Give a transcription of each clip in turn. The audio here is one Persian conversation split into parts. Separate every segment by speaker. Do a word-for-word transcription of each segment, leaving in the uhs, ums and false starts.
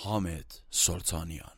Speaker 1: حامد سلطانیان.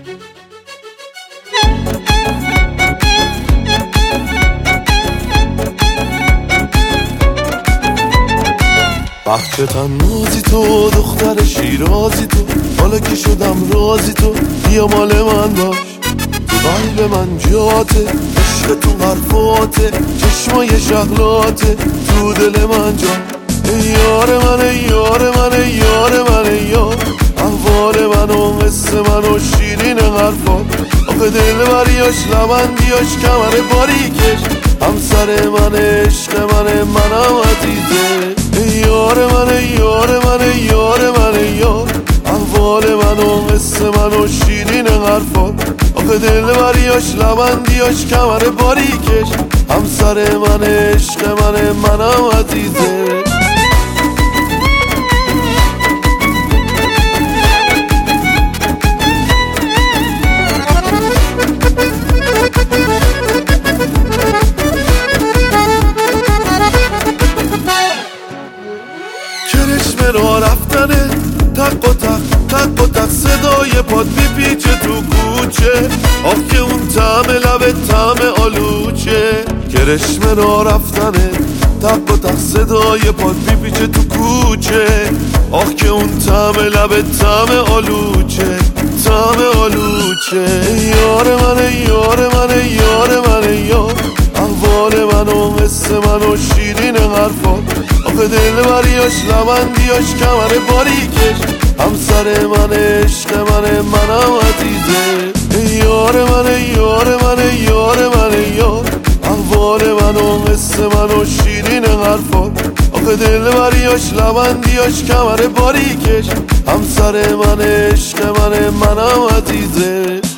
Speaker 2: وقت تنازی تو دختر شیرازی تو، حالا که شدم رازی تو بیا مال من باش. تو قلب من جاته، عشق تو حرفاته، چشمای شغلاته تو دل من جا. ای یار من ای یار من ای یار من ای یار، احوال من و قصه من و شیرین حرفات. آخه دل بریاش لبندیاش کمر باریکش، همسر من عشق من منم عزیزه. ای یار من ای یار من ای یار من ای یار، احوال من و قصه من و شیرین حرفات. آخه دل بریاش لبندیاش کمر باریکش، همسر من عشق من منم عزیزه. کرشمه را رفتنه، تق و تق تق و تق صدای پاد میپیچه تو کوچه. آخ که اون طعم لب طعم آلوچه. کرشمه را رفتنه، تق و تق صدای پاد میپیچه تو کوچه. آخ که اون طعم لب طعم آلوچه طعم آلوچه. یار من یار من یار من یار، احوال من و قصه من و شیرین حرفات. آخه دل بریاش لبندیاش کمر باریکش، همسر من عشق من منم عزیزه. ای یار من ای یار من ای یار من ای یار، احوال من و قصه من و شیرین حرفات. آخه دل بریاش لبندیاش کمر باریکش، همسر من عشق من منم عزیزه.